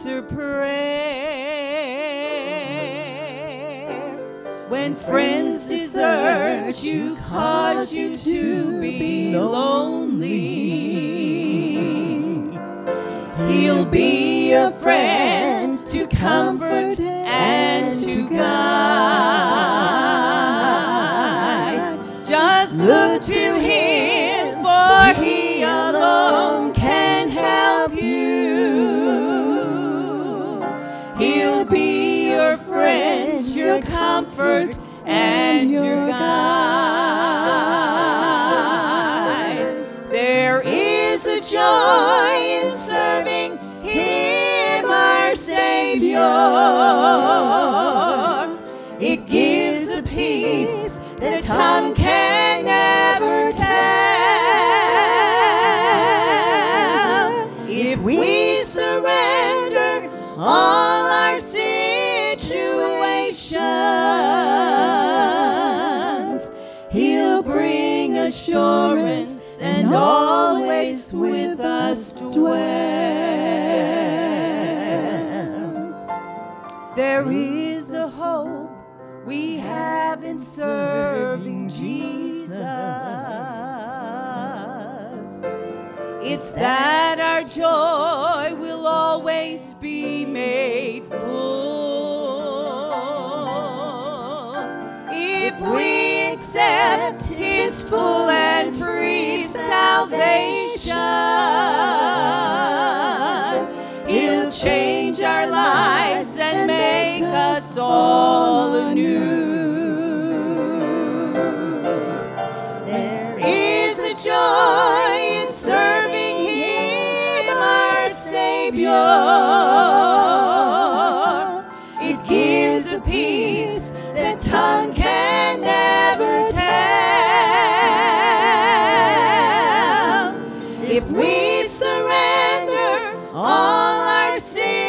answer prayer. When friends desert you, cause you to be lonely, He'll be a friend to comfort and to guide. Just look to Him, for He alone can help you. He'll be your friend, your comfort, and your guide. There is a joy in serving Him, our Savior. It gives a peace that tongue can never tell. If we surrender all our situations, He'll bring assurance and always with us dwell. There is a hope we have in serving Jesus. It's that our joy will always be made full if we accept His full and free salvation. He'll change our lives and make us all anew. There is a joy in serving Him, our Savior. It gives a peace that tongue can never tell. If we surrender all our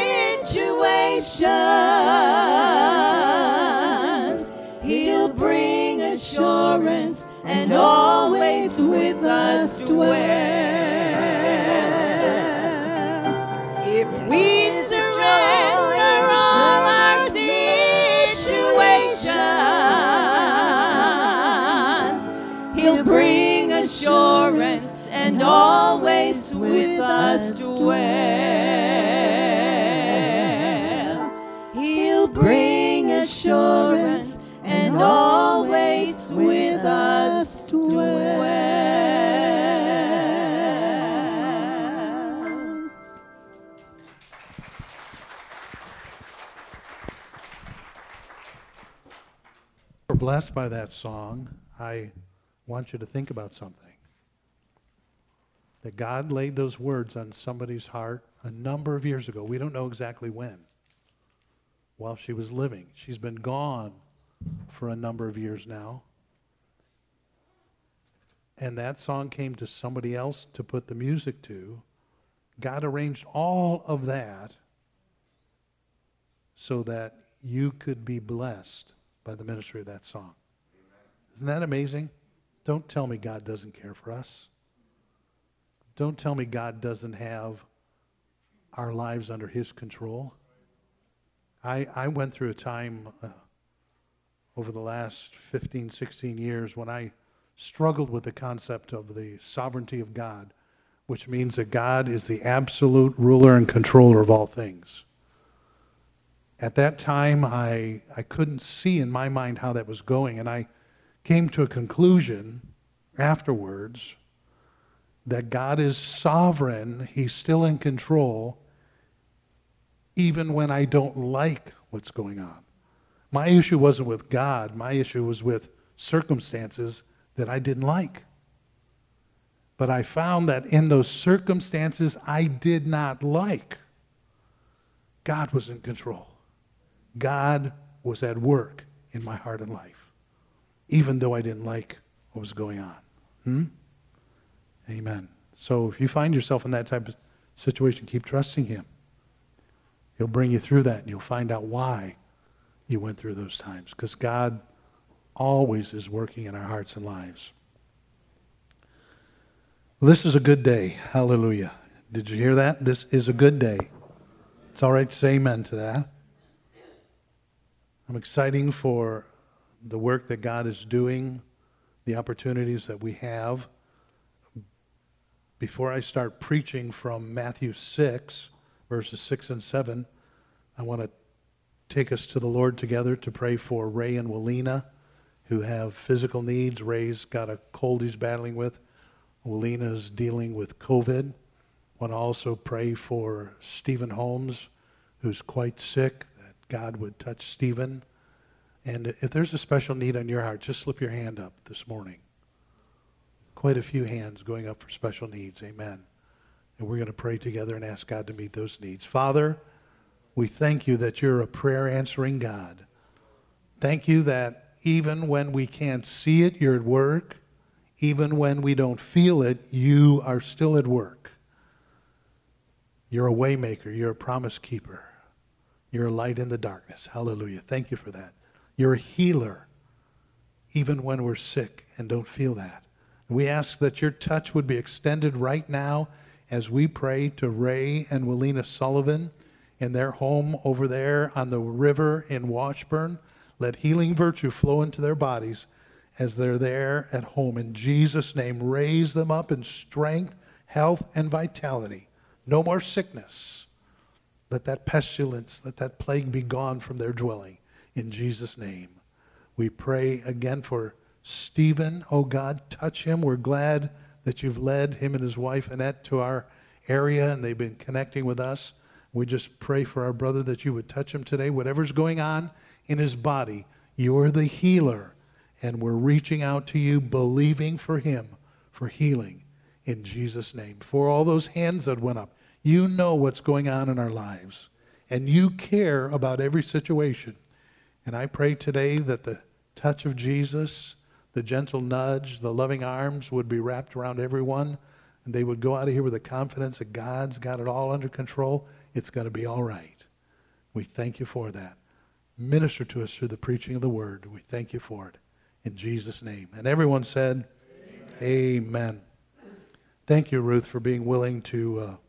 situations, He'll bring assurance and always with us dwell. If we surrender all our situations, He'll bring assurance and always with us dwell. He'll bring assurance and always with us dwell. We're blessed by that song. I want you to think about something. That God laid those words on somebody's heart a number of years ago. We don't know exactly when. While she was living. She's been gone for a number of years now. And that song came to somebody else to put the music to. God arranged all of that so that you could be blessed by the ministry of that song. Isn't that amazing? Don't tell me God doesn't care for us. Don't tell me God doesn't have our lives under His control. I went through a time over the last 15, 16 years when I struggled with the concept of the sovereignty of God, which means that God is the absolute ruler and controller of all things. At that time, I couldn't see in my mind how that was going, and I came to a conclusion afterwards that God is sovereign, He's still in control, even when I don't like what's going on. My issue wasn't with God, my issue was with circumstances that I didn't like. But I found that in those circumstances I did not like, God was in control. God was at work in my heart and life, even though I didn't like what was going on. Amen. So if you find yourself in that type of situation, keep trusting Him. He'll bring you through that, and you'll find out why you went through those times, because God always is working in our hearts and lives. Well, this is a good day. Hallelujah. Did you hear that? This is a good day. It's all right to say amen to that. I'm excited for the work that God is doing, the opportunities that we have. Before I start preaching from Matthew 6, verses 6 and 7, I want to take us to the Lord together to pray for Ray and Walina, who have physical needs. Ray's got a cold he's battling with. Walina's dealing with COVID. I want to also pray for Stephen Holmes, who's quite sick, that God would touch Stephen. And if there's a special need on your heart, just slip your hand up this morning. Quite a few hands going up for special needs. Amen. And we're going to pray together and ask God to meet those needs. Father, we thank you that you're a prayer-answering God. Thank you that even when we can't see it, you're at work. Even when we don't feel it, you are still at work. You're a way maker. You're a promise keeper. You're a light in the darkness. Hallelujah. Thank you for that. You're a healer, even when we're sick and don't feel that. We ask that your touch would be extended right now as we pray to Ray and Walina Sullivan in their home over there on the river in Washburn. Let healing virtue flow into their bodies as they're there at home. In Jesus' name, raise them up in strength, health, and vitality. No more sickness. Let that pestilence, let that plague be gone from their dwelling. In Jesus' name. We pray again for Stephen. Oh God, touch him. We're glad that you've led him and his wife Annette to our area and they've been connecting with us. We just pray for our brother that you would touch him today. Whatever's going on in his body, you're the healer. And we're reaching out to you, believing for him for healing in Jesus' name. For all those hands that went up, you know what's going on in our lives. And you care about every situation. And I pray today that the touch of Jesus, the gentle nudge, the loving arms would be wrapped around everyone. And they would go out of here with the confidence that God's got it all under control. It's going to be all right. We thank you for that. Minister to us through the preaching of the word. We thank you for it. In Jesus' name. And everyone said, Amen. Amen. Thank you, Ruth, for being willing to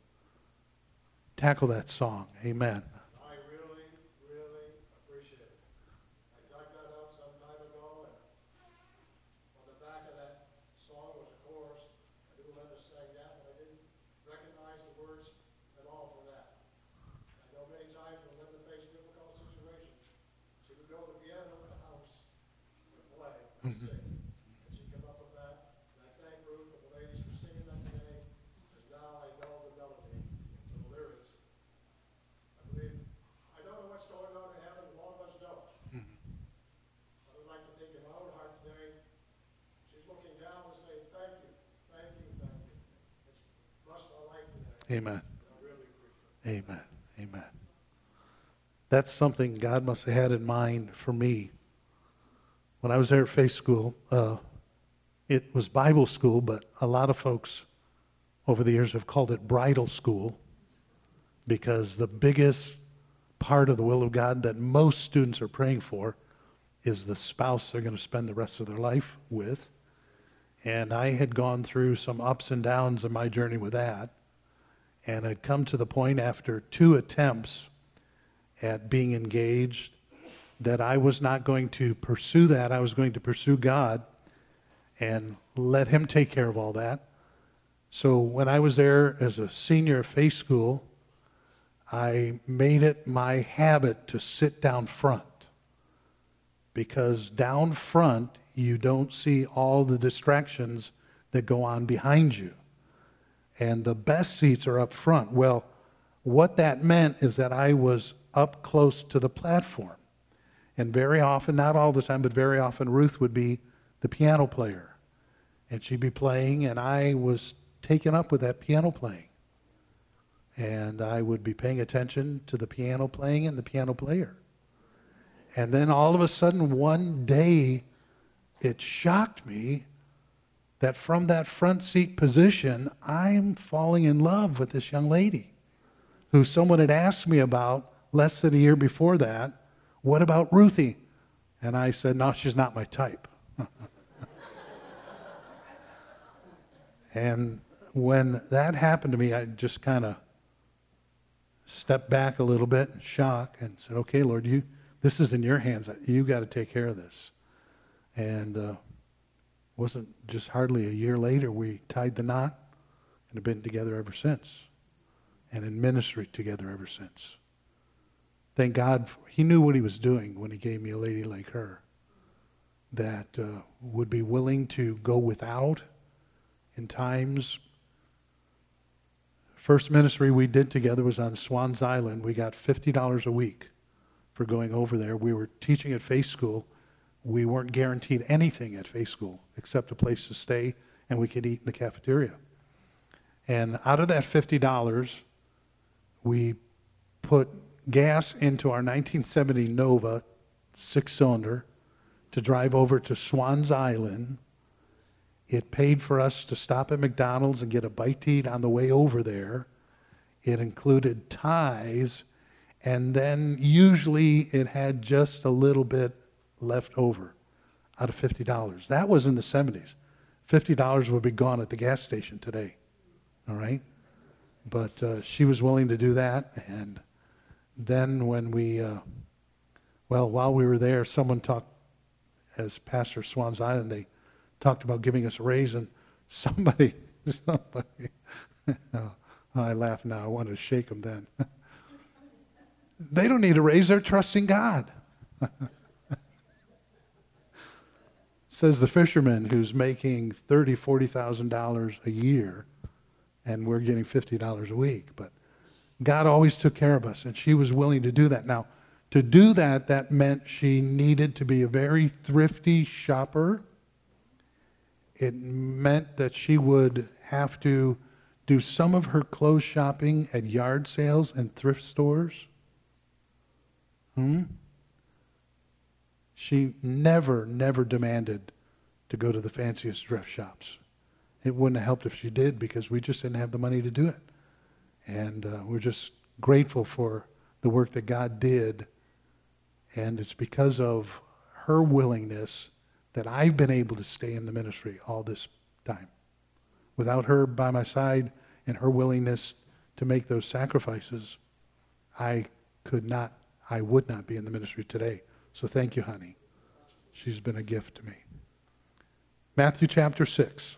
tackle that song. Amen. I really appreciate it. I dug that out some time ago, and on the back of that song was a chorus. I knew Linda sang that, but I didn't recognize the words at all for that. I know many times when Linda faced difficult situations, she would go to the piano in the house and play and sing. And she'd come up with that. And I thank Ruth and the ladies for singing that today, because now I know the melody and the lyrics. I don't know what's going on in heaven, all of us don't. I would like to think in my own heart today, she's looking down and saying, thank you, thank you, thank you. It's blessed my life today. Amen. I really appreciate it. Amen. Amen. That's something God must have had in mind for me. When I was there at Faith School, it was Bible school, but a lot of folks over the years have called it bridal school because the biggest part of the will of God that most students are praying for is the spouse they're going to spend the rest of their life with. And I had gone through some ups and downs in my journey with that. And I'd come to the point after 2 attempts at being engaged that I was not going to pursue that. I was going to pursue God and let him take care of all that. So when I was there as a senior at Faith School, I made it my habit to sit down front. Because down front, you don't see all the distractions that go on behind you. And the best seats are up front. Well, what that meant is that I was up close to the platform. And very often, not all the time, but very often, Ruth would be the piano player. And she'd be playing, and I was taken up with that piano playing. And I would be paying attention to the piano playing and the piano player. And then all of a sudden, one day, it shocked me that from that front seat position, I'm falling in love with this young lady who someone had asked me about less than a year before that. What about Ruthie? And I said, no, she's not my type. And when that happened to me, I just kind of stepped back a little bit in shock and said, okay, Lord, this is in your hands. You got to take care of this. And wasn't just hardly a year later, we tied the knot and have been together ever since. And in ministry together ever since. Thank God, he knew what he was doing when he gave me a lady like her that would be willing to go without in times. First ministry we did together was on Swans Island. We got $50 a week for going over there. We were teaching at Faith School. We weren't guaranteed anything at Faith School except a place to stay, and we could eat in the cafeteria. And out of that $50, we put gas into our 1970 Nova 6-cylinder to drive over to Swans Island. It paid for us to stop at McDonald's and get a bite to eat on the way over there. It included ties, and then usually it had just a little bit left over out of $50. That was in the 70s. $50 would be gone at the gas station today. All right? But she was willing to do that. And then when while we were there, someone talked, as pastor of Swans Island, they talked about giving us a raise, and somebody oh, I laugh now. I wanted to shake them then. They don't need a raise. They're trusting God. Says the fisherman who's making $30,000, $40,000 a year, and we're getting $50 a week. But God always took care of us, and she was willing to do that. Now, to do that, that meant she needed to be a very thrifty shopper. It meant that she would have to do some of her clothes shopping at yard sales and thrift stores. She never demanded to go to the fanciest thrift shops. It wouldn't have helped if she did, because we just didn't have the money to do it. And we're just grateful for the work that God did. And it's because of her willingness that I've been able to stay in the ministry all this time. Without her by my side and her willingness to make those sacrifices, I would not be in the ministry today. So thank you, honey. She's been a gift to me. Matthew chapter 6.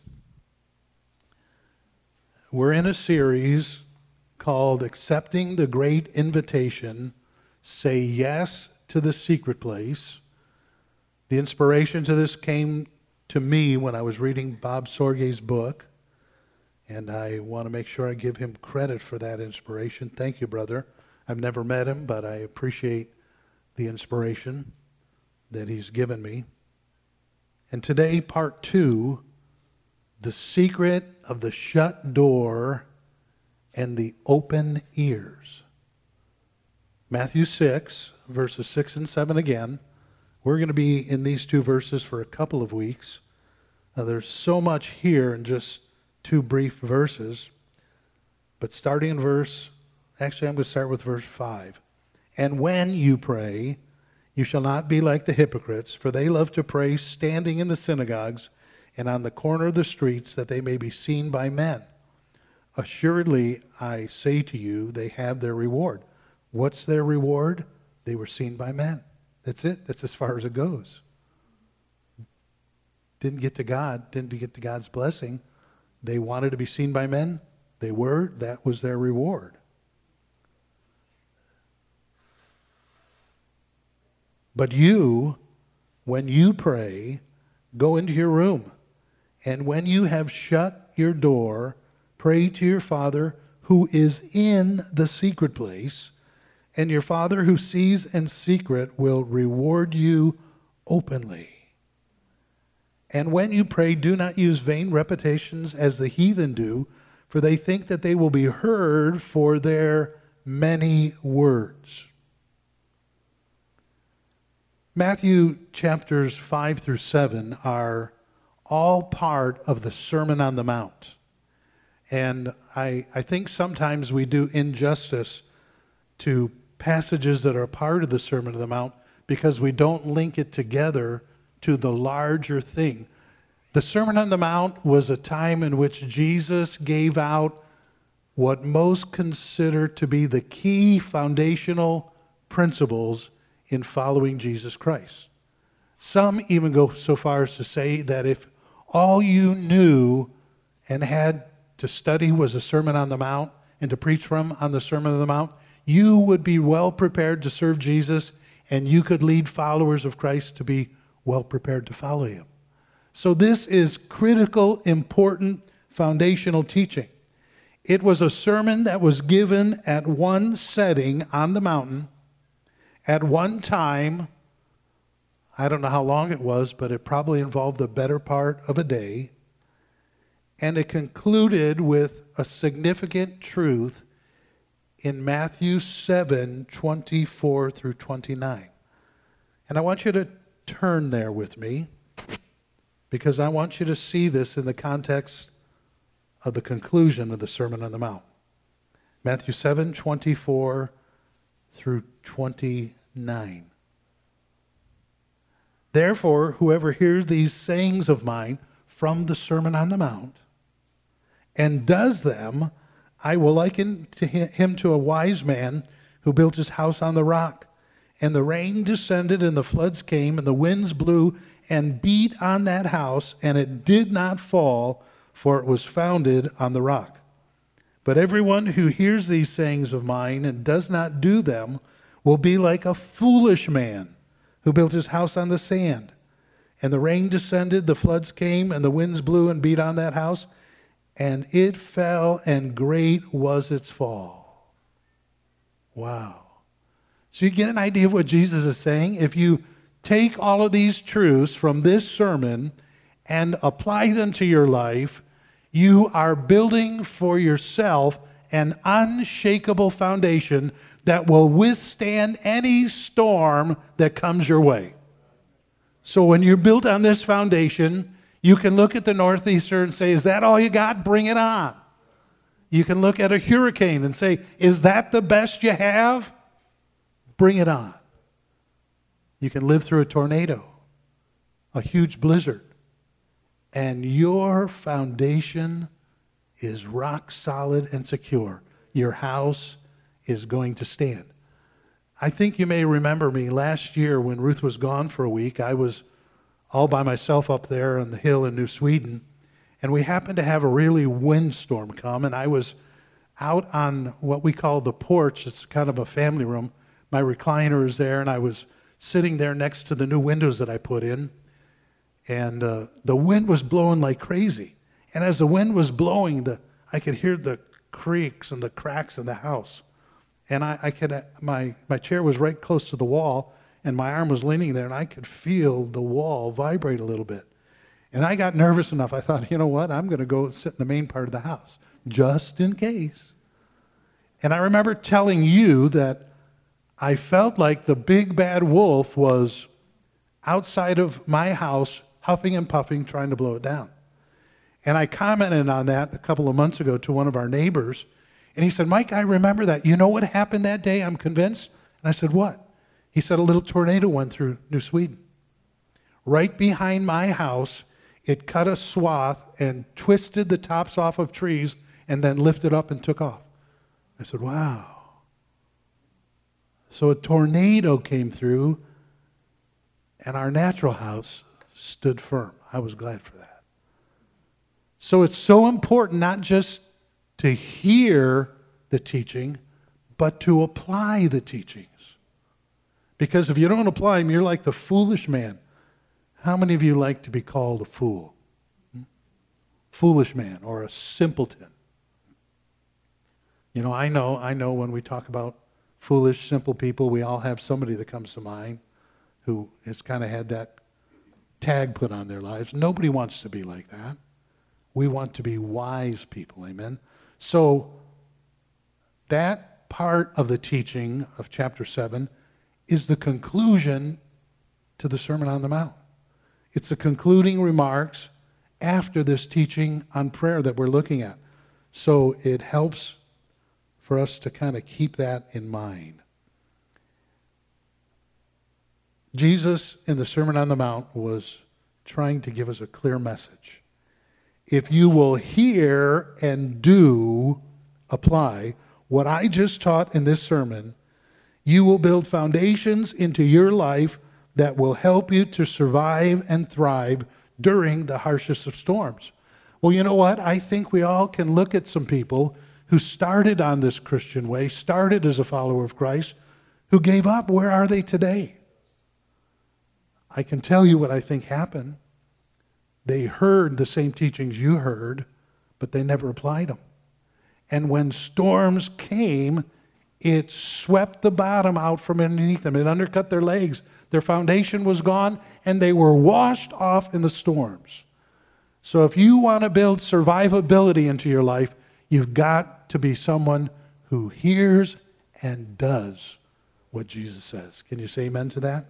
We're in a series called Accepting the Great Invitation, Say Yes to the Secret Place. The inspiration to this came to me when I was reading Bob Sorge's book, and I want to make sure I give him credit for that inspiration. Thank you, brother. I've never met him, but I appreciate the inspiration that he's given me. And today, part 2, the secret of the shut door and the open ears. Matthew 6, verses 6 and 7 again. We're going to be in these two verses for a couple of weeks. Now, there's so much here in just 2 brief verses. But starting in I'm going to start with verse 5. And when you pray, you shall not be like the hypocrites, for they love to pray standing in the synagogues and on the corner of the streets, that they may be seen by men. Assuredly, I say to you, they have their reward. What's their reward? They were seen by men. That's it. That's as far as it goes. Didn't get to God. Didn't get to God's blessing. They wanted to be seen by men. They were. That was their reward. But you, when you pray, go into your room. And when you have shut your door, pray to your Father who is in the secret place, and your Father who sees in secret will reward you openly. And when you pray, do not use vain repetitions as the heathen do, for they think that they will be heard for their many words. Matthew chapters 5 through 7 are all part of the Sermon on the Mount. And I think sometimes we do injustice to passages that are part of the Sermon on the Mount because we don't link it together to the larger thing. The Sermon on the Mount was a time in which Jesus gave out what most consider to be the key foundational principles in following Jesus Christ. Some even go so far as to say that if all you knew and had to study was a Sermon on the Mount and to preach from on the Sermon on the Mount, you would be well prepared to serve Jesus, and you could lead followers of Christ to be well prepared to follow him. So this is critical, important, foundational teaching. It was a sermon that was given at one setting on the mountain, at one time. I don't know how long it was, but it probably involved the better part of a day. And it concluded with a significant truth in Matthew 7:24 through 29. And I want you to turn there with me, because I want you to see this in the context of the conclusion of the Sermon on the Mount. Matthew 7:24 through 29. Therefore, whoever hears these sayings of mine from the Sermon on the Mount and does them, I will liken to him to a wise man who built his house on the rock. And the rain descended, and the floods came, and the winds blew and beat on that house, and it did not fall, for it was founded on the rock. But everyone who hears these sayings of mine and does not do them will be like a foolish man who built his house on the sand. And the rain descended, the floods came, and the winds blew and beat on that house, and it fell, and great was its fall. Wow. So you get an idea of what Jesus is saying? If you take all of these truths from this sermon and apply them to your life, you are building for yourself an unshakable foundation that will withstand any storm that comes your way. So when you're built on this foundation, you can look at the northeaster and say, is that all you got? Bring it on. You can look at a hurricane and say, is that the best you have? Bring it on. You can live through a tornado, a huge blizzard, and your foundation is rock solid and secure. Your house is going to stand. I think you may remember me last year when Ruth was gone for a week. I was all by myself up there on the hill in New Sweden, and we happened to have a really windstorm come, and I was out on what we call the porch. It's kind of a family room. My recliner is there, and I was sitting there next to the new windows that I put in, and the wind was blowing like crazy. And as the wind was blowing, I could hear the creaks and the cracks in the house. And my chair was right close to the wall, and my arm was leaning there, and I could feel the wall vibrate a little bit. And I got nervous enough. I thought, you know what? I'm going to go sit in the main part of the house, just in case. And I remember telling you that I felt like the big bad wolf was outside of my house, huffing and puffing, trying to blow it down. And I commented on that a couple of months ago to one of our neighbors. And he said, Mike, I remember that. You know what happened that day, I'm convinced? And I said, what? He said, a little tornado went through New Sweden. Right behind my house, it cut a swath and twisted the tops off of trees and then lifted up and took off. I said, wow. So a tornado came through, and our natural house stood firm. I was glad for that. So it's so important not just to hear the teaching, but to apply the teachings. Because if you don't apply them, you're like the foolish man. How many of you like to be called a fool? Foolish man or a simpleton. You know, I know when we talk about foolish, simple people, we all have somebody that comes to mind who has kind of had that tag put on their lives. Nobody wants to be like that. We want to be wise people, amen? So that part of the teaching of chapter 7 is the conclusion to the Sermon on the Mount. It's the concluding remarks after this teaching on prayer that we're looking at. So it helps for us to kind of keep that in mind. Jesus in the Sermon on the Mount was trying to give us a clear message. If you will hear and do apply what I just taught in this sermon, you will build foundations into your life that will help you to survive and thrive during the harshest of storms. Well, you know what? I think we all can look at some people who started on this Christian way, started as a follower of Christ, who gave up. Where are they today? I can tell you what I think happened. They heard the same teachings you heard, but they never applied them. And when storms came, it swept the bottom out from underneath them. It undercut their legs. Their foundation was gone, and they were washed off in the storms. So if you want to build survivability into your life, you've got to be someone who hears and does what Jesus says. Can you say amen to that?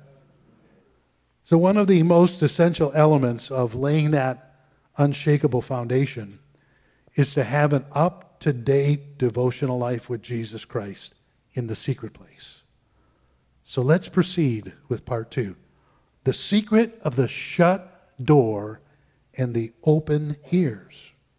So one of the most essential elements of laying that unshakable foundation is to have an up-to-date devotional life with Jesus Christ in the secret place. So let's proceed with part 2. The secret of the shut door and the open ears.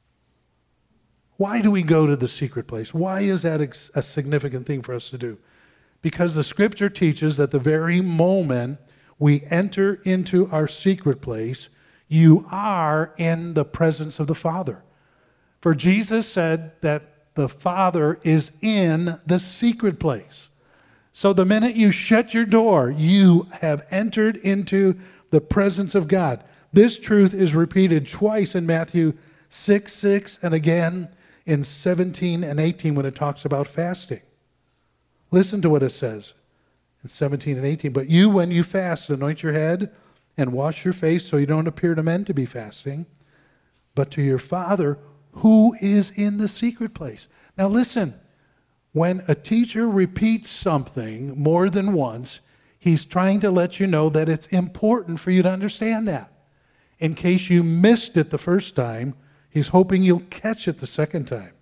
Why do we go to the secret place? Why is that a significant thing for us to do? Because the Scripture teaches that the very moment we enter into our secret place, you are in the presence of the Father. For Jesus said that the Father is in the secret place. So the minute you shut your door, you have entered into the presence of God. This truth is repeated twice in Matthew 6:6 and again in 17 and 18 when it talks about fasting. Listen to what it says in 17 and 18. But you, when you fast, anoint your head and wash your face so you don't appear to men to be fasting, but to your Father who is in the secret place. Now listen, when a teacher repeats something more than once, he's trying to let you know that it's important for you to understand that. In case you missed it the first time, he's hoping you'll catch it the second time.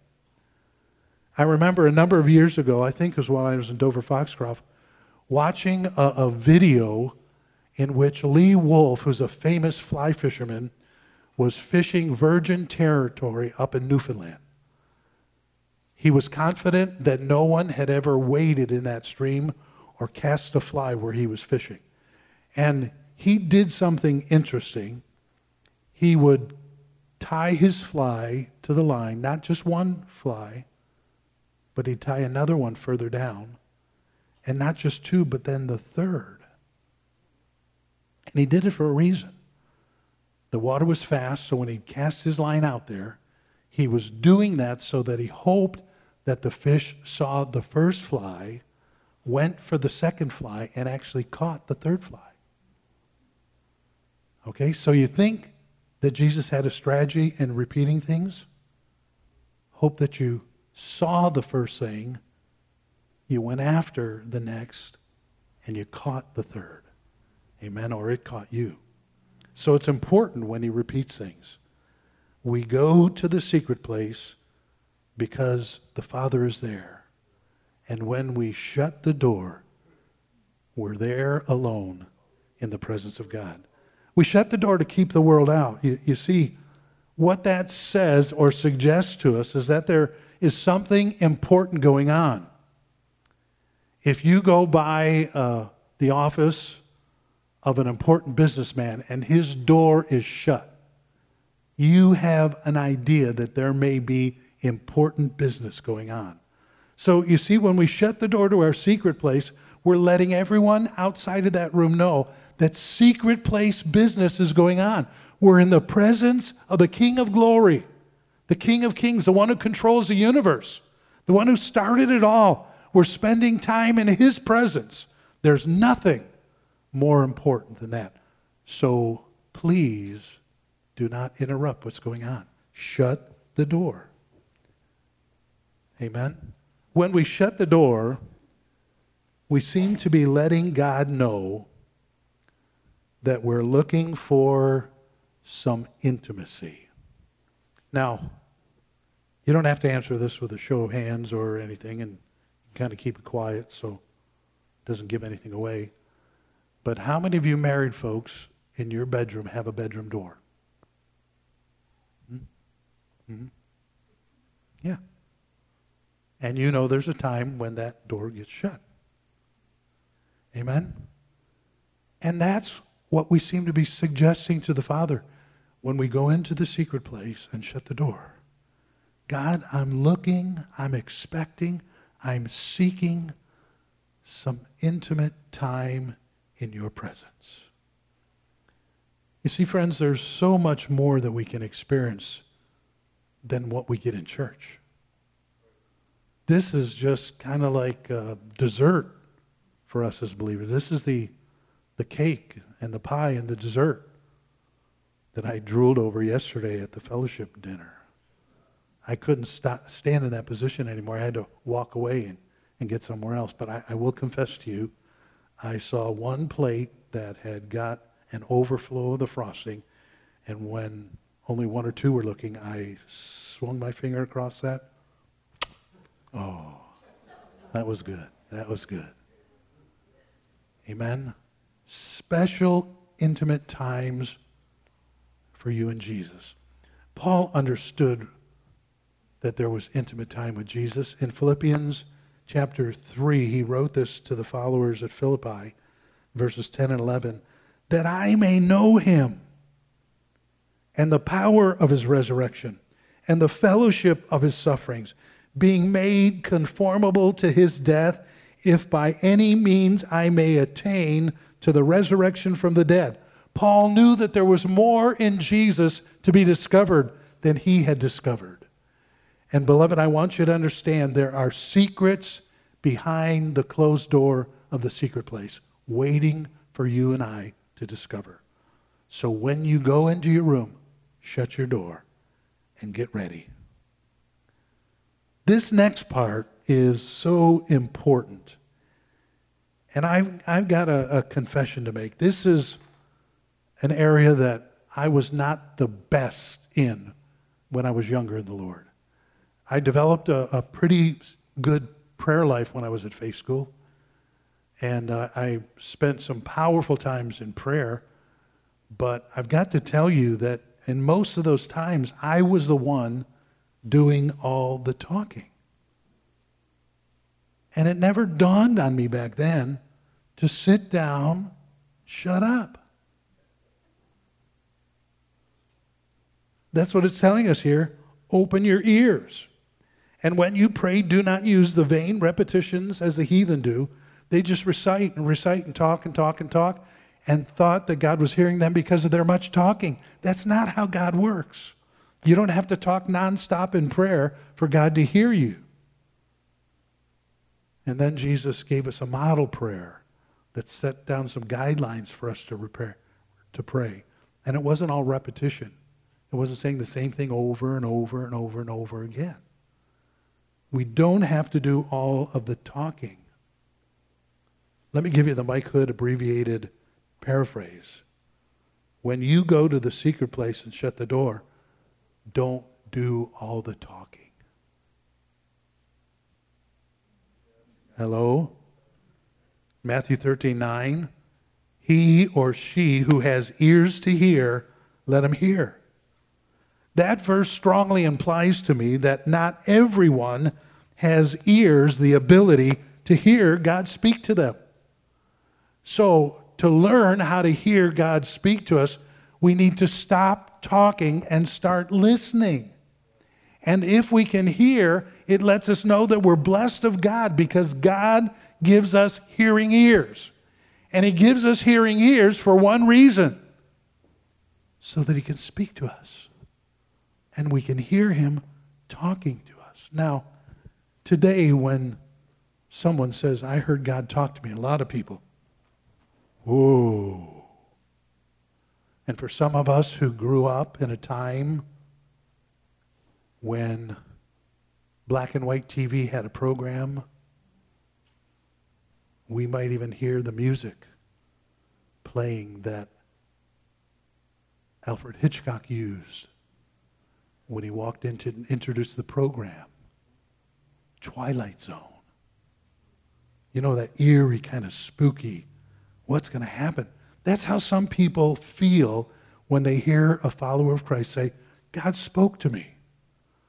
I remember a number of years ago, I think it was while I was in Dover Foxcroft, watching a video in which Lee Wolf, who's a famous fly fisherman, was fishing virgin territory up in Newfoundland. He was confident that no one had ever waded in that stream or cast a fly where he was fishing. And he did something interesting. He would tie his fly to the line, not just one fly, but he'd tie another one further down, and not just two, but then the third. And he did it for a reason. The water was fast, so when he cast his line out there, he was doing that so that he hoped that the fish saw the first fly, went for the second fly, and actually caught the third fly. Okay, so you think that Jesus had a strategy in repeating things? Hope that you saw the first thing, you went after the next, and you caught the third. Amen, or it caught you. So it's important when he repeats things. We go to the secret place because the Father is there. And when we shut the door, we're there alone in the presence of God. We shut the door to keep the world out. You see, what that says or suggests to us is that there is something important going on. If you go by the office of an important businessman and his door is shut, you have an idea that there may be important business going on. So you see, when we shut the door to our secret place, we're letting everyone outside of that room know that secret place business is going on. We're in the presence of the King of Glory, the King of Kings, the one who controls the universe, the one who started it all. We're spending time in his presence. There's nothing more important than that. So please do not interrupt what's going on. Shut the door. Amen? When we shut the door, we seem to be letting God know that we're looking for some intimacy. Now, you don't have to answer this with a show of hands or anything, and kind of keep it quiet so it doesn't give anything away. But how many of you married folks in your bedroom have a bedroom door? Mm-hmm. Yeah. And you know there's a time when that door gets shut. Amen? And that's what we seem to be suggesting to the Father when we go into the secret place and shut the door. God, I'm looking, I'm expecting, I'm seeking some intimate time in your presence. You see, friends, there's so much more that we can experience than what we get in church. This is just kind of like dessert for us as believers. This is the cake and the pie and the dessert that I drooled over yesterday at the fellowship dinner. I couldn't stand in that position anymore. I had to walk away and get somewhere else. But I will confess to you, I saw one plate that had got an overflow of the frosting, and when only one or two were looking, I swung my finger across that. Oh, that was good. That was good. Amen. Special, intimate times for you and Jesus. Paul understood that there was intimate time with Jesus. In Philippians chapter 3, he wrote this to the followers at Philippi, verses 10 and 11, that I may know him and the power of his resurrection and the fellowship of his sufferings, being made conformable to his death, if by any means I may attain to the resurrection from the dead. Paul knew that there was more in Jesus to be discovered than he had discovered. And beloved, I want you to understand there are secrets behind the closed door of the secret place, waiting for you and I to discover. So when you go into your room, shut your door and get ready. This next part is so important. And I've got a confession to make. This is an area that I was not the best in when I was younger in the Lord. I developed a pretty good prayer life when I was at faith school. And I spent some powerful times in prayer. But I've got to tell you that in most of those times, I was the one doing all the talking. And it never dawned on me back then to sit down, shut up. That's what it's telling us here. Open your ears. And when you pray, do not use the vain repetitions as the heathen do. They just recite and talk and talk and talk, and thought that God was hearing them because of their much talking. That's not how God works. You don't have to talk nonstop in prayer for God to hear you. And then Jesus gave us a model prayer that set down some guidelines for us to pray. And it wasn't all repetition. It wasn't saying the same thing over and over and over and over again. We don't have to do all of the talking. Let me give you the Mike Hood abbreviated paraphrase. When you go to the secret place and shut the door, don't do all the talking. Hello? Matthew 13:9. He or she who has ears to hear, let him hear. That verse strongly implies to me that not everyone has ears, the ability to hear God speak to them. So, to learn how to hear God speak to us, we need to stop talking and start listening. And if we can hear, it lets us know that we're blessed of God, because God gives us hearing ears. And he gives us hearing ears for one reason: so that he can speak to us. And we can hear him talking to us. Now, today when someone says, I heard God talk to me, a lot of people, whoa. And for some of us who grew up in a time when black and white TV had a program, we might even hear the music playing that Alfred Hitchcock used when he walked in to introduce the program, Twilight Zone. You know, that eerie, kind of spooky, what's going to happen? That's how some people feel when they hear a follower of Christ say, God spoke to me.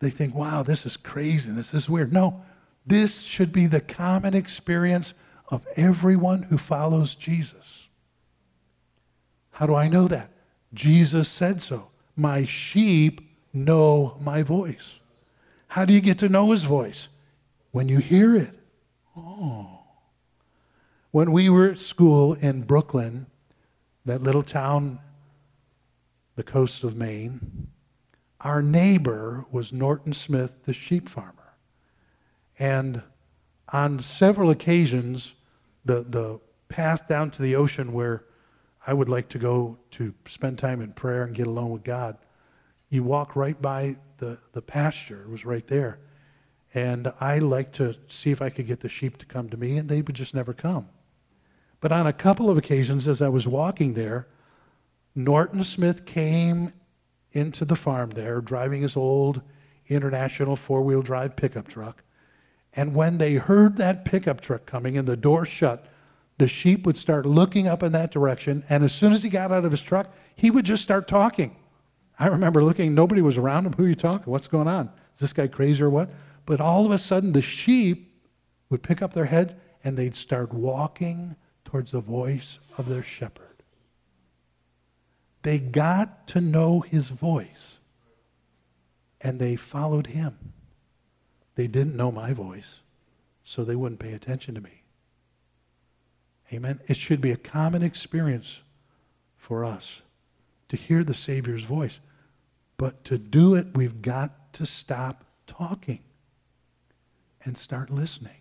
they think, wow, this is crazy, this is weird. No, this should be the common experience of everyone who follows Jesus. How do I know that? Jesus said so. My sheep know my voice. How do you get to know his voice? When you hear it. Oh. When we were at school in Brooklyn, that little town, the coast of Maine, our neighbor was Norton Smith, the sheep farmer. And on several occasions, the path down to the ocean where I would like to go to spend time in prayer and get alone with God, you walk right by the pasture. It was right there. And I liked to see if I could get the sheep to come to me, and they would just never come. But on a couple of occasions as I was walking there, Norton Smith came into the farm there, driving his old International four-wheel drive pickup truck. And when they heard that pickup truck coming and the door shut, the sheep would start looking up in that direction. And as soon as he got out of his truck, he would just start talking. I remember looking, nobody was around him. Who are you talking? What's going on? Is this guy crazy or what? But all of a sudden, the sheep would pick up their heads and they'd start walking towards the voice of their shepherd. They got to know his voice, and they followed him. They didn't know my voice, so they wouldn't pay attention to me. Amen? It should be a common experience for us to hear the Savior's voice. But to do it, we've got to stop talking and start listening.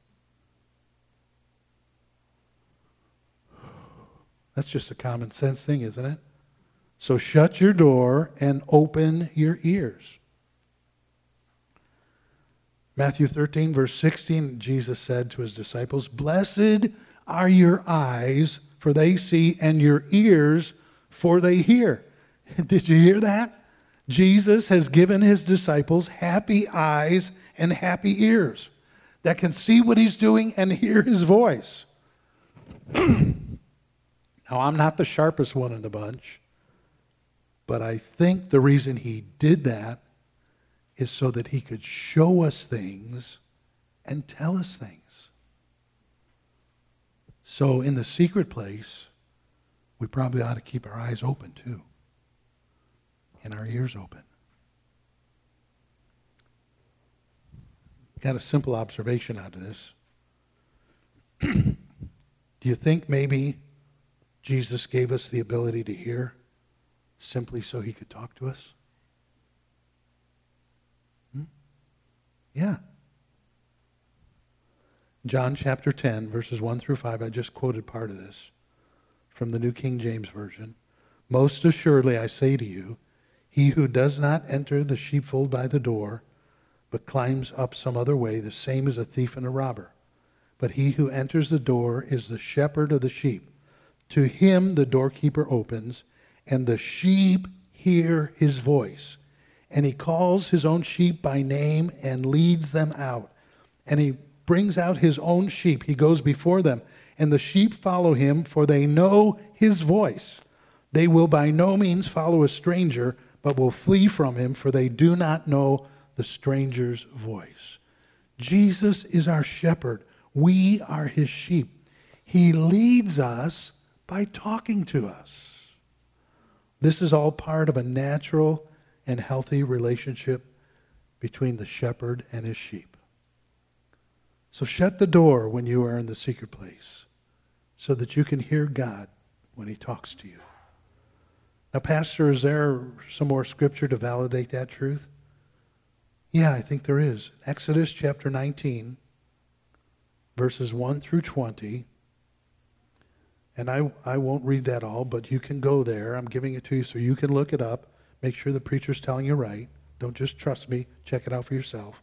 That's just a common sense thing, isn't it? So shut your door and open your ears. Matthew 13, verse 16, Jesus said to his disciples, "Blessed are your eyes, for they see, and your ears, for they hear." Did you hear that? Jesus has given his disciples happy eyes and happy ears that can see what he's doing and hear his voice. Now, I'm not the sharpest one in the bunch, but I think the reason he did that is so that he could show us things and tell us things. So in the secret place, we probably ought to keep our eyes open too, and our ears open. Got a simple observation out of this. Do you think maybe Jesus gave us the ability to hear simply so he could talk to us? Yeah. John chapter 10, verses 1 through 5, I just quoted part of this from the New King James Version. "Most assuredly I say to you, he who does not enter the sheepfold by the door, but climbs up some other way, the same is a thief and a robber. But he who enters the door is the shepherd of the sheep. To him the doorkeeper opens, and the sheep hear his voice. And he calls his own sheep by name and leads them out. And he brings out his own sheep. He goes before them, and the sheep follow him, for they know his voice. They will by no means follow a stranger, but will flee from him, for they do not know the stranger's voice." Jesus is our shepherd. We are his sheep. He leads us by talking to us. This is all part of a natural and healthy relationship between the shepherd and his sheep. So shut the door when you are in the secret place so that you can hear God when he talks to you. Now, Pastor, is there some more scripture to validate that truth? Yeah, I think there is. Exodus chapter 19, verses 1 through 20. And I won't read that all, but you can go there. I'm giving it to you so you can look it up. Make sure the preacher's telling you right. Don't just trust me. Check it out for yourself.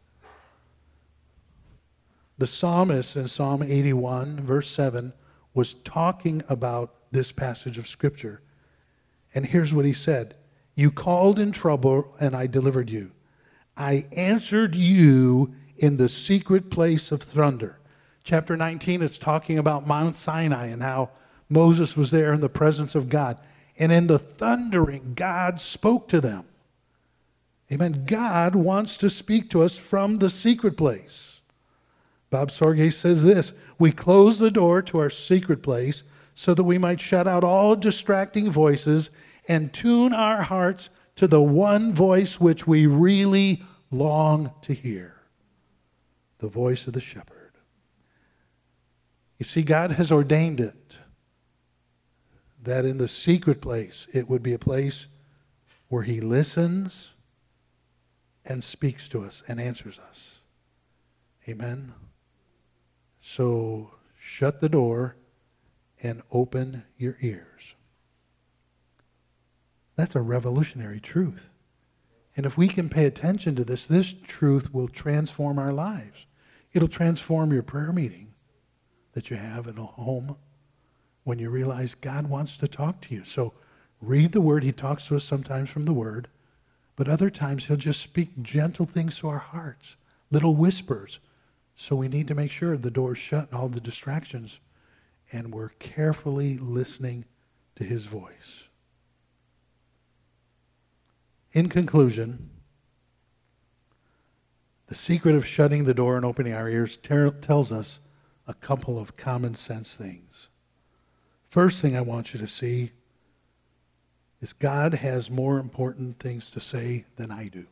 The psalmist in Psalm 81, verse 7, was talking about this passage of Scripture. And here's what he said. "You called in trouble, and I delivered you. I answered you in the secret place of thunder." Chapter 19 is talking about Mount Sinai and how Moses was there in the presence of God. And in the thundering, God spoke to them. Amen. God wants to speak to us from the secret place. Bob Sorge says this, we close the door to our secret place so that we might shut out all distracting voices and tune our hearts to the one voice which we really long to hear, the voice of the shepherd. You see, God has ordained it that in the secret place, it would be a place where he listens and speaks to us and answers us. Amen. So shut the door and open your ears. That's a revolutionary truth. And if we can pay attention to this, this truth will transform our lives. It'll transform your prayer meeting that you have in a home when you realize God wants to talk to you. So read the Word. He talks to us sometimes from the Word, but other times he'll just speak gentle things to our hearts, little whispers. So we need to make sure the door's shut and all the distractions, and we're carefully listening to his voice. In conclusion, the secret of shutting the door and opening our ears tells us a couple of common sense things. First thing I want you to see is God has more important things to say than I do.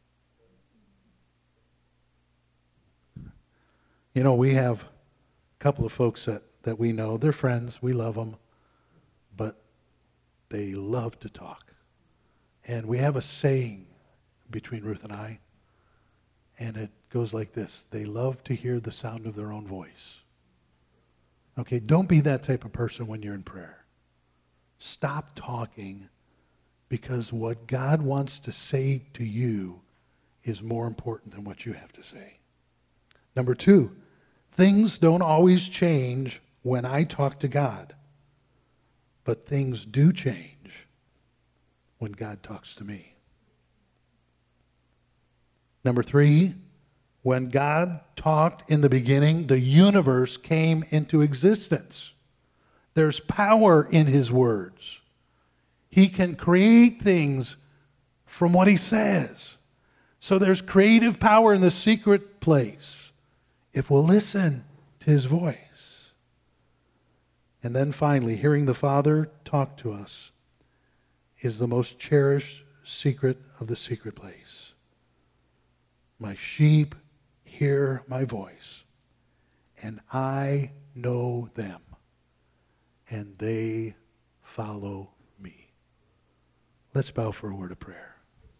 You know, we have a couple of folks that we know. They're friends. We love them. But they love to talk. And we have a saying between Ruth and I, and it goes like this. They love to hear the sound of their own voice. Okay, don't be that type of person when you're in prayer. Stop talking, because what God wants to say to you is more important than what you have to say. Number two, things don't always change when I talk to God, but things do change when God talks to me. Number three, when God talked in the beginning, the universe came into existence. There's power in his words. He can create things from what he says. So there's creative power in the secret place if we'll listen to his voice. And then finally, hearing the Father talk to us is the most cherished secret of the secret place. My sheep hear my voice, and I know them, and they follow me. Let's bow for a word of prayer.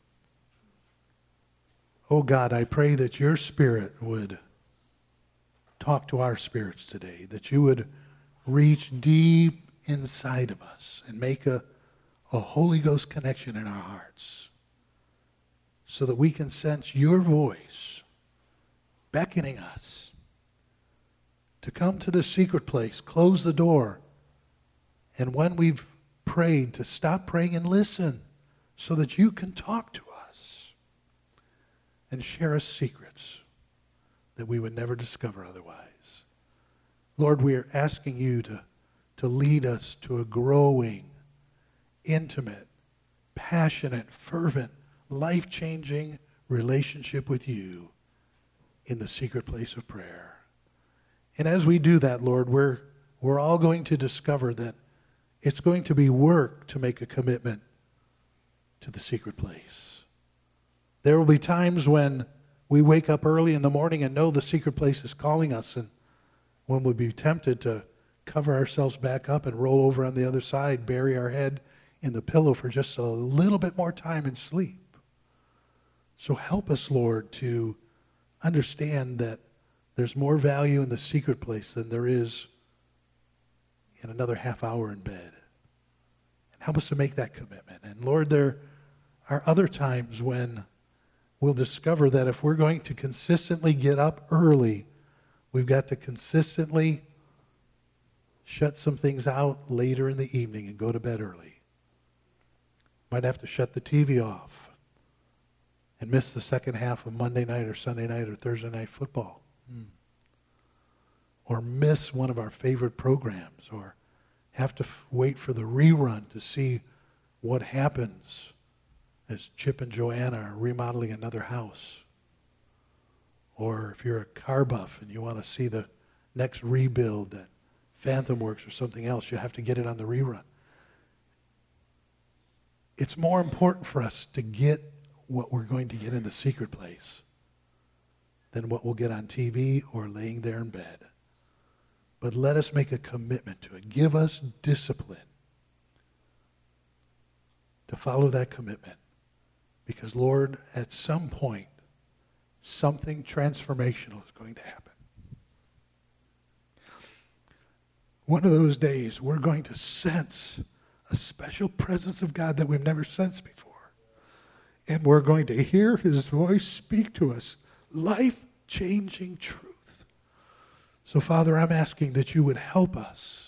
Oh God, I pray that your Spirit would talk to our spirits today, that you would reach deep inside of us and make a Holy Ghost connection in our hearts so that we can sense your voice beckoning us to come to the secret place, close the door, and when we've prayed, to stop praying and listen so that you can talk to us and share us secrets that we would never discover otherwise. Lord, we are asking you to lead us to a growing, intimate, passionate, fervent, life-changing relationship with you in the secret place of prayer. And as we do that, Lord, we're all going to discover that it's going to be work to make a commitment to the secret place. There will be times when we wake up early in the morning and know the secret place is calling us, and when we'll be tempted to cover ourselves back up and roll over on the other side, bury our head in the pillow for just a little bit more time and sleep. So help us, Lord, to understand that there's more value in the secret place than there is in another half hour in bed. And help us to make that commitment. And Lord, there are other times when we'll discover that if we're going to consistently get up early, we've got to consistently shut some things out later in the evening and go to bed early. Might have to shut the TV off and miss the second half of Monday night or Sunday night or Thursday night football. Or miss one of our favorite programs, or have to wait for the rerun to see what happens as Chip and Joanna are remodeling another house. Or if you're a car buff and you want to see the next rebuild that Phantom Works or something else, you have to get it on the rerun. It's more important for us to get what we're going to get in the secret place than what we'll get on TV or laying there in bed. But let us make a commitment to it. Give us discipline to follow that commitment. Because, Lord, at some point, something transformational is going to happen. One of those days, we're going to sense a special presence of God that we've never sensed before. And we're going to hear his voice speak to us life-changing truth. So, Father, I'm asking that you would help us,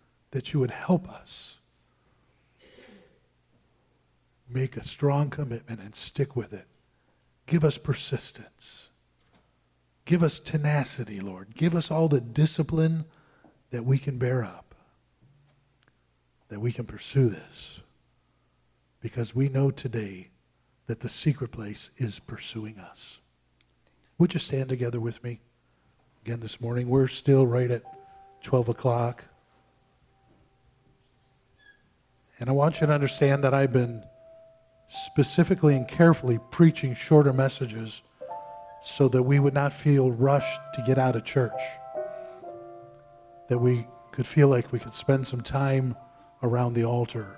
make a strong commitment and stick with it. Give us persistence. Give us tenacity, Lord. Give us all the discipline that we can bear up, that we can pursue this. Because we know today that the secret place is pursuing us. Would you stand together with me again this morning? We're still right at 12 o'clock. And I want you to understand that I've been specifically and carefully preaching shorter messages so that we would not feel rushed to get out of church. That we could feel like we could spend some time around the altar,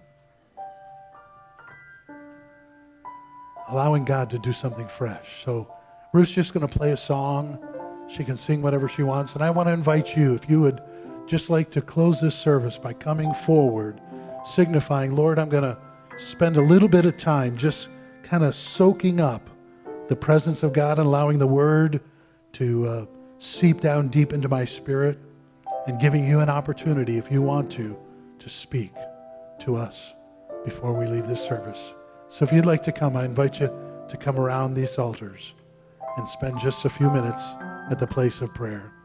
allowing God to do something fresh. So Ruth's just going to play a song. She can sing whatever she wants. And I want to invite you, if you would just like to close this service by coming forward, signifying, Lord, I'm going to spend a little bit of time just kind of soaking up the presence of God and allowing the word to seep down deep into my spirit, and giving you an opportunity, if you want to speak to us before we leave this service. So if you'd like to come, I invite you to come around these altars and spend just a few minutes at the place of prayer.